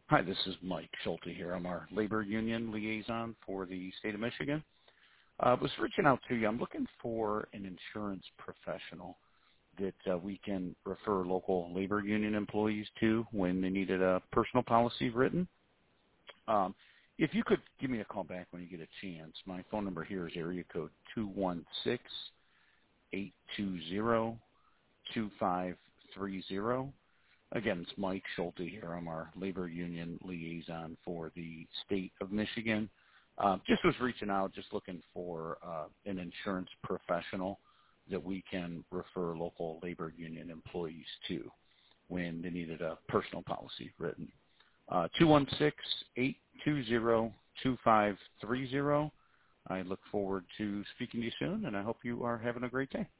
Hi, this is Mike Schulte here. I'm our labor union liaison for the state of Michigan. I was reaching out to you. I'm looking for an insurance professional that we can refer local labor union employees to when they needed a personal policy written. If you could give me a call back when you get a chance. My phone number here is area code 216-820-2530. Again, it's Mike Schulte here. I'm our labor union liaison for the state of Michigan. Just was reaching out, just looking for an insurance professional that we can refer local labor union employees to when they needed a personal policy written. 216-820-2530. I look forward to speaking to you soon, and I hope you are having a great day.